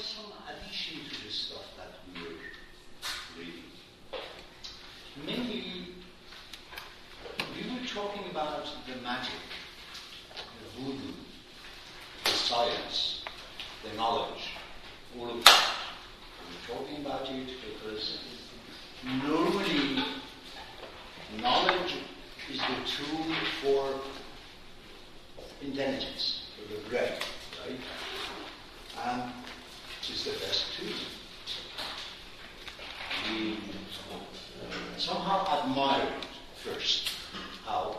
some addition to the stuff that we were reading. Maybe we were talking about the magic, the voodoo, the science, the knowledge, all of that. We're talking about it because normally knowledge is the tool for intelligence, for the brain, right? And it's the best tool. We somehow admire it first. How?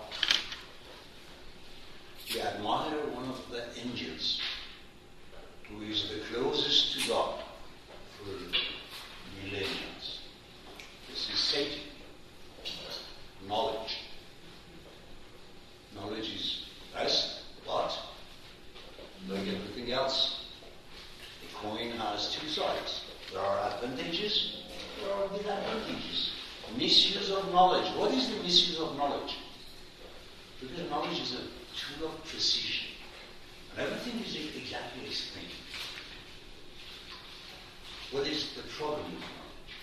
We admire one of the angels who is the closest to God for millennia. This is Satan. Knowledge. Knowledge is best, but like everything else, the coin has two sides. There are advantages, there are disadvantages. Misuse of knowledge. What is the misuse of knowledge? Because knowledge is a tool of precision. And everything is exactly explained. What is the problem with knowledge?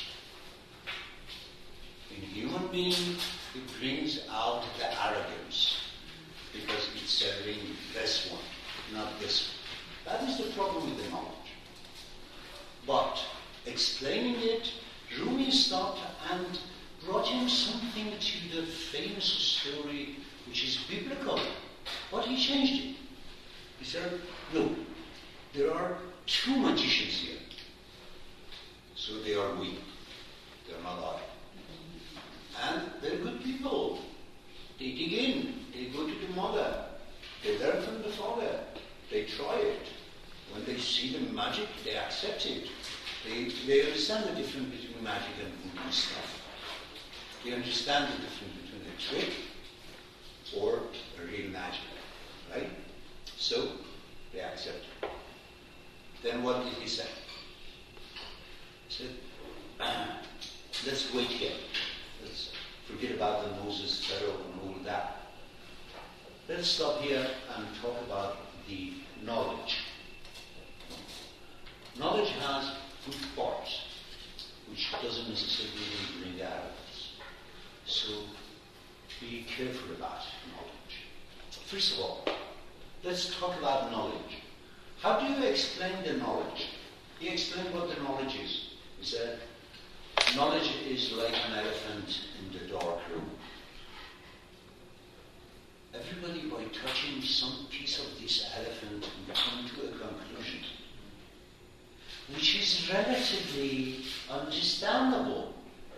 In human being, it brings out the arrogance because it's serving this one, not this one. That is the problem with the knowledge. But explaining it, Rumi stopped and brought him something to the famous story which is biblical. But he changed it. He said, no, there are two magicians here. So they are we. They are not I. And they're good people. They dig in. They go to the mother. They learn from the father. They try it. When they see the magic, they accept it. They understand the difference between magic and voodoo stuff. They understand the difference between a trick or a real magic. Right? So, they accept it. Then what did he say? He said, let's wait here. Let's forget about the Moses, Pharaoh, and all that. Let's stop here and talk about the knowledge. Knowledge has good parts, which doesn't necessarily bring arrogance. So be careful about knowledge. First of all, let's talk about knowledge. How do you explain the knowledge? He explained what the knowledge is. He said, knowledge is like an elephant in the dark room. Everybody, by touching some piece of this elephant, will come to a conclusion, which is relatively understandable.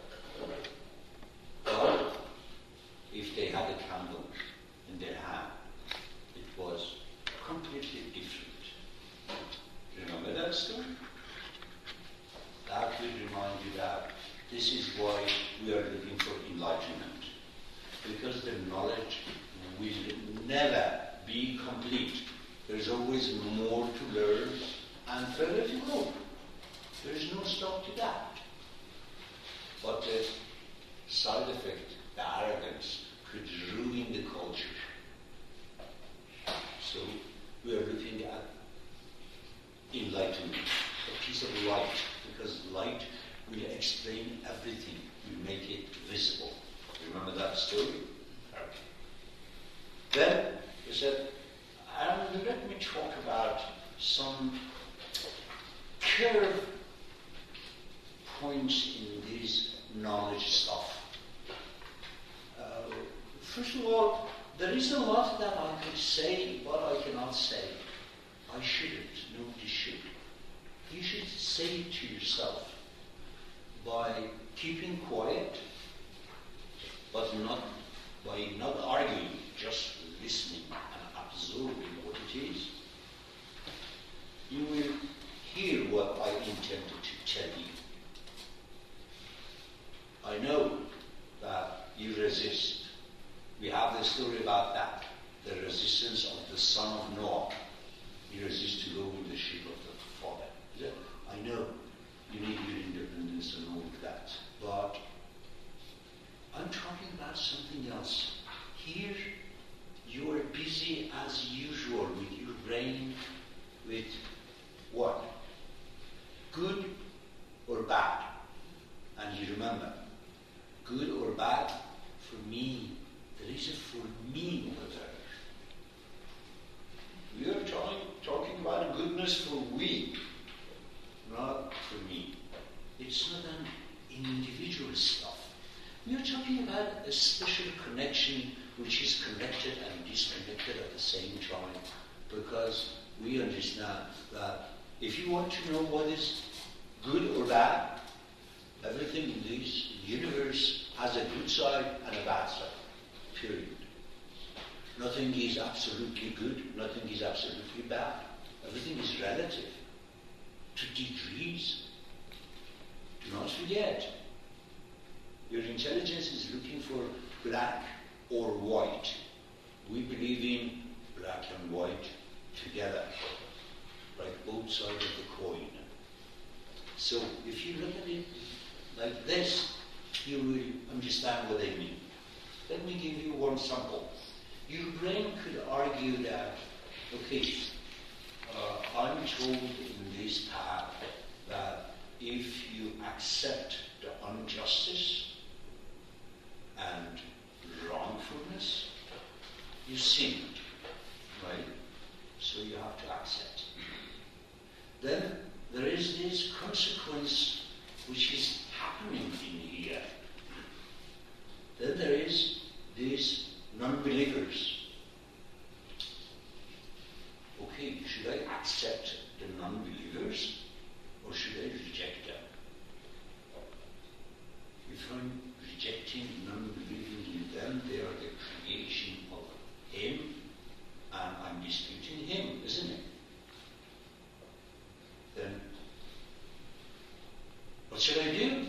But if they had a candle in their hand, it was completely different. Remember that story? That will remind you that this is why we are looking for enlightenment. Because the knowledge will never be complete. There is always more to learn and further to go. There is no stop to that. But the side effect, the arrogance, could ruin the culture. So we are looking at enlightenment, a piece of light, because light will explain everything, will make it visible. Remember that story? Okay. Then he said, and let me talk about some curve points in this knowledge stuff. First of all, there is a lot that I could say, but I cannot say. I shouldn't. Nobody should. You should say it to yourself by keeping quiet, but not by not arguing, just listening and absorbing what it is. You will hear what I intended to tell you. I know that you resist. We have the story about that, the resistance of the son of Noah. He resisted to go in the ship of the father. I know you need your independence and all of that, but I'm talking about something else. Here, you are busy as usual with your brain, with what? good or bad. And you remember, good or bad, for me, there is a for me over there. We are talking about goodness for we, not for me. It's not an individual stuff. We are talking about a special connection which is connected and disconnected at the same time, because we understand that if you want to know what is good or bad, everything in this universe has a good side and a bad side, period. Nothing is absolutely good, nothing is absolutely bad. Everything is relative to degrees. Do not forget, your intelligence is looking for black or white. We believe in black and white together, like both sides of the coin. So if you look at it like this, you will understand what I mean. Let me give you one sample. Your brain could argue that, okay, I'm told in this path that if you accept the injustice and wrongfulness, you sin, right? So you have to accept. Then there is this consequence which is happening in here. Then there is these non-believers. Okay, should I accept the non-believers or should I reject them? If I'm rejecting, non-believing in them, they are the creation of Him, and I'm disputing Him, isn't it? Then, what should I do?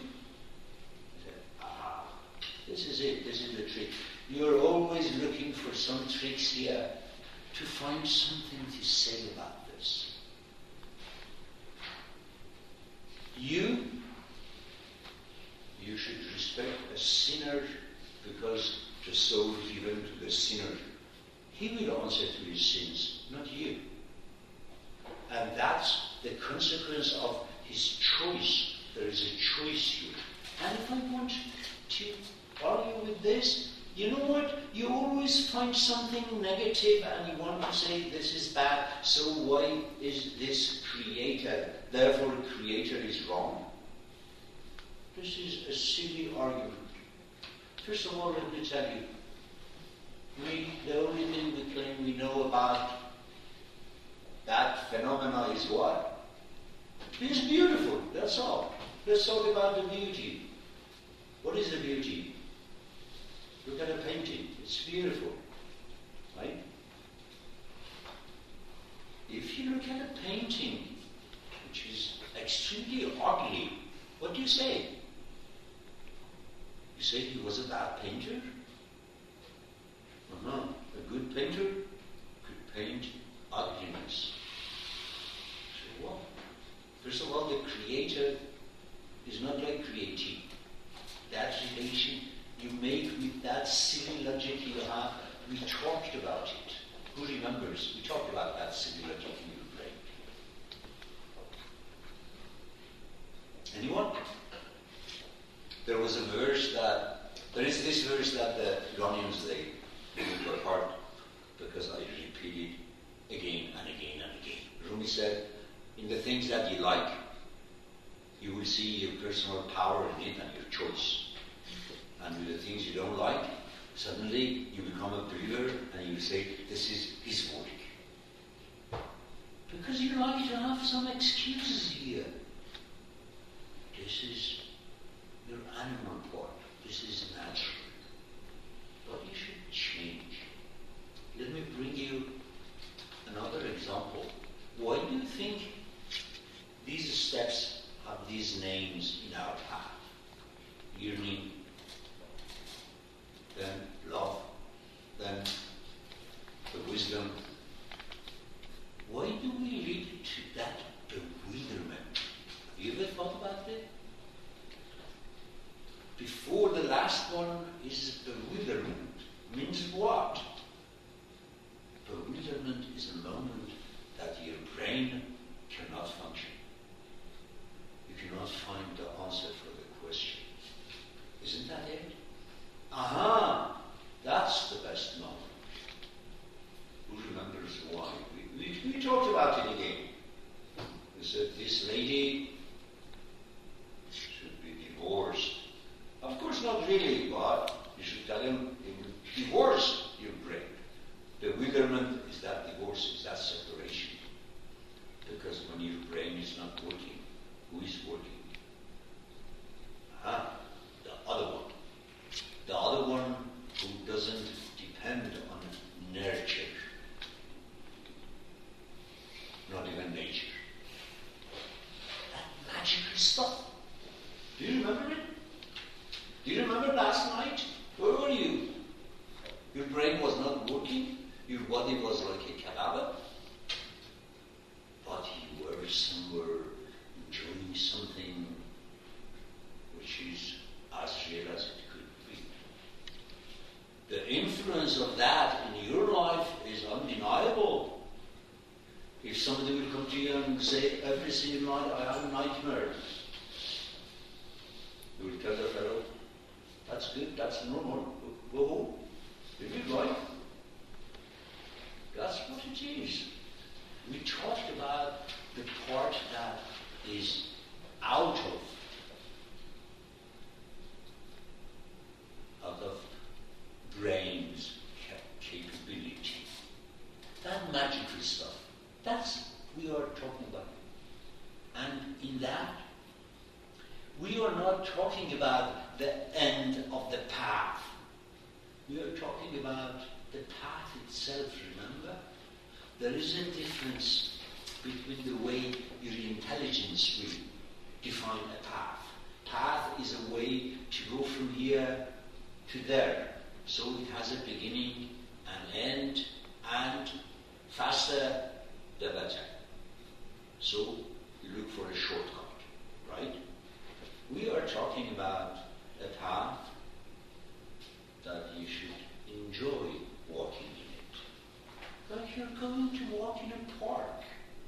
This is it, this is the trick. You're always looking for some tricks here to find something to say about this. You should respect a sinner because the soul given to the sinner, he will answer to his sins, not you. And that's the consequence of his choice. There is a choice here. And if I want to argue with this, you know what? You always find something negative and you want to say this is bad, so why is this created? Therefore the creator is wrong. This is a silly argument. First of all, let me tell you, the only thing we claim we know about that phenomena is what? It's beautiful, that's all. Let's talk about the beauty. What is the beauty? Look at a painting, it's beautiful, right? If you look at a painting which is extremely ugly, what do you say? You say he was a bad painter? No, a good painter could paint ugliness. So what? First of all, the creator is not like creating. That relation you make with that silly logic you have, we talked about it. Who remembers? We talked about that silly logic in your brain. Anyone? There is this verse that the Iranians, they knew by heart because I repeat it again and again and again. Rumi said, in the things that you like, you will see your personal power in it and your choice. And with the things you don't like, suddenly you become a believer and you say, this is his work. Because you like to have some excuses here. This is your animal part. This is natural. But you should change. Let me bring you another example. Why do you think these steps have these names in our path? Yearning, then love, then the wisdom. Why do we lead to that bewilderment? Have you ever thought about it? Before the last one is bewilderment. Means what? Bewilderment is a moment that your brain cannot function. lady should be divorced. Of course, not really, but you should tell him he will divorce your brain. Bewilderment is that divorce, is that separation. Because when your brain is not working, who is working? The other one. The other one who doesn't depend on nurture. Not even nature. That magical stuff. Do you remember it? Do you remember last night? Where were you? Your brain was not working. Your body was like a cadaver. But you were somewhere enjoying something which is as real as it could be. The influence of that in your life is undeniable. If somebody will come to you and say, every single night I have a nightmare, you will tell the fellow, that's good, that's normal, go home, live your life. That's what it is. We talked about the part that is out of brain's capability. That magical stuff. That's we are talking about. And in that, we are not talking about the end of the path. We are talking about the path itself, remember? There is a difference between the way your intelligence will define a path. Path is a way to go from here to there. So it has a beginning, an end, and faster the better. So you look for a shortcut, right? We are talking about a path that you should enjoy walking in it. Like you're going to walk in a park.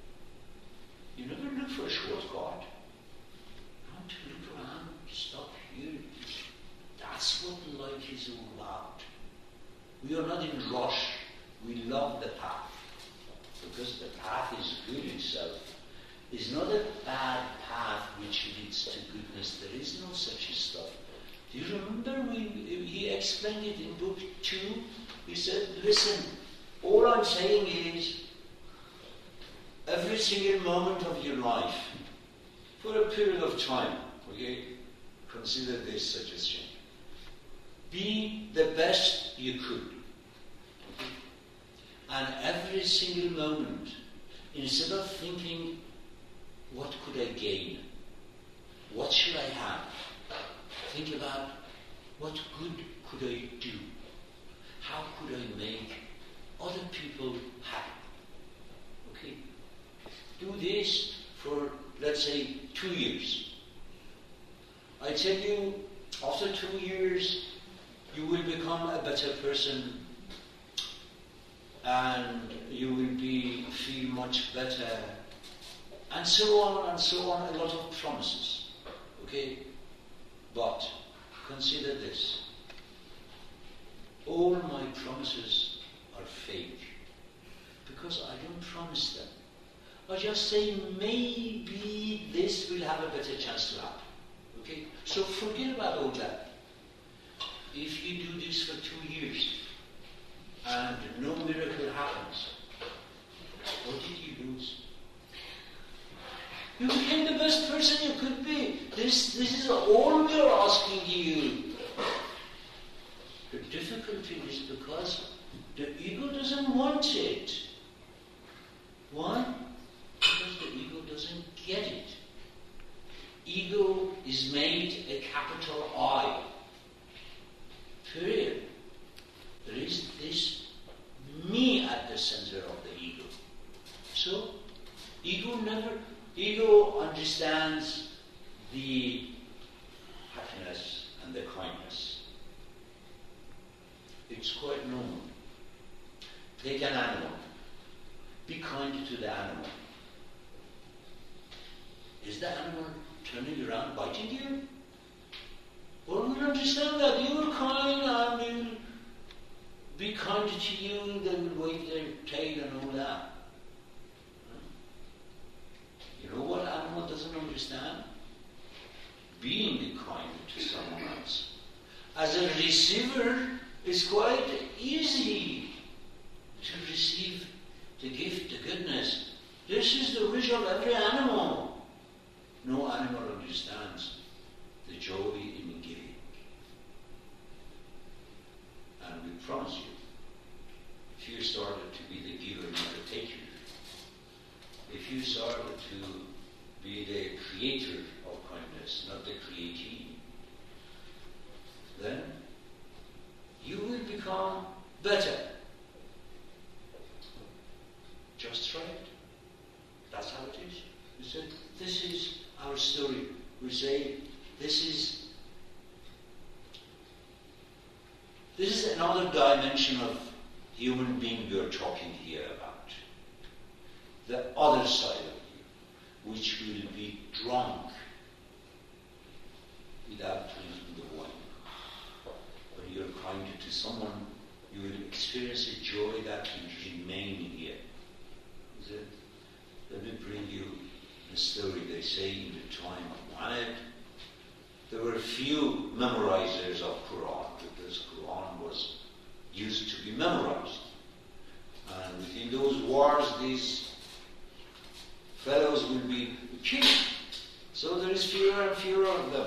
You never look for a shortcut. You want to look around, stop here. That's what life is all about. We are not in rush. We love the path. Because the path is good itself. It's not a bad path which leads to goodness. There is no such stuff. Do you remember he explained it in book 2? He said, listen, all I'm saying is every single moment of your life, for a period of time, okay, consider this suggestion. Be the best you could. Okay? And every single moment, instead of thinking, what could I gain? What should I have? Think about, what good could I do? How could I make other people happy? Okay? Do this for, let's say, 2 years. I tell you, after 2 years, you will become a better person and you will feel much better, and so on, a lot of promises. Okay? But consider this. All my promises are fake because I don't promise them. I just say maybe this will have a better chance to happen. Okay? So forget about all that. If you do this for 2 years and no miracle happens, what did you lose? You became the best person you could be. This is all we are asking you. The difficulty is because the ego doesn't want it. Why? Because the ego doesn't get it. Ego is made a capital I. Period. There is this me at the center of the ego. So, ego understands the happiness and the kindness. It's quite normal. Take an animal. Be kind to the animal. Is the animal turning around biting you? Or will understand that you are kind and they will be kind to you, they will wave their tail and all that. You know what animal doesn't understand? Being kind to someone else. As a receiver, it's quite easy to receive the gift, the goodness. This is the wish of every animal. No animal understands the joy in giving. And we promise you, if you started to be the giver, not the taker, if you started to be the creator of kindness, not the createe, then you will become better. Just try it. That's how it is. We said, this is our story. We say, this is another dimension of human being we are talking here about. The other side of you, which will be drunk without drinking the wine. When you're kind to someone, you will experience a joy that will remain here. Let me bring you a story. They say in the time of Muhammad, there were few memorizers of Quran, because Quran was used to be memorized. And within those wars, these fellows will be killed. So there is fewer and fewer of them.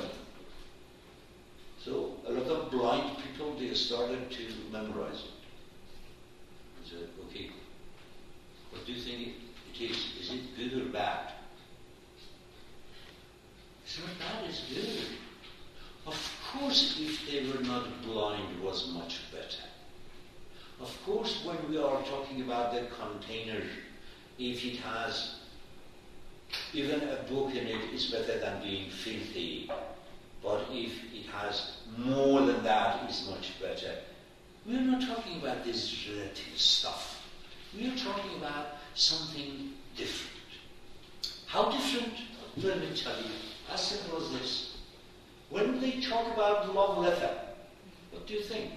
So a lot of blind people, they started to memorize it. I said, okay, what do you think it is? Is it good or bad? It's not bad, it's good. Of course, if they were not blind, it was much better. Of course, when we are talking about the container, if it has even a book in it, it's better than being filthy. But if it has more than that, it's much better. We are not talking about this relative stuff. We are talking about something different. How different? Let me tell you. As simple as this. When they talk about love letter, what do you think?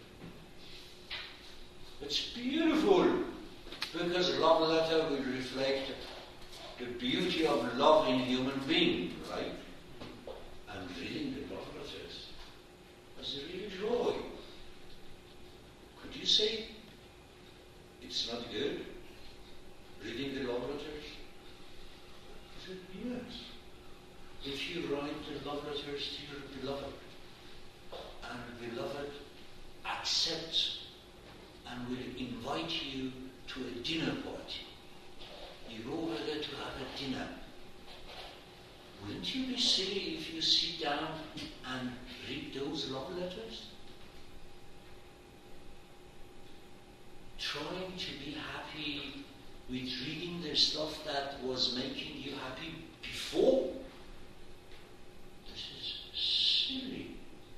It's beautiful, because love letter will reflect the beauty of love in human being, right? And reading the love letters was a real joy. Could you say it's not good? Reading the love letters? I said, yes. If you write the love letters to your beloved, and beloved accepts and will invite you to a dinner party, you go over there to have a dinner, wouldn't you be silly if you sit down and read those love letters? Trying to be happy with reading the stuff that was making you happy before? This is silly.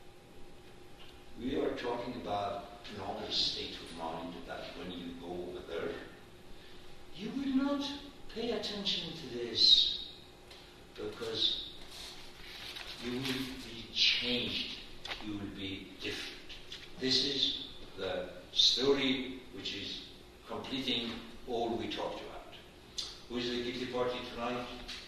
We are talking about another state of mind that when you go over there, you will not pay attention to this, because you will be changed, you will be different. This is the story which is completing all we talked about. Who is the guilty party tonight?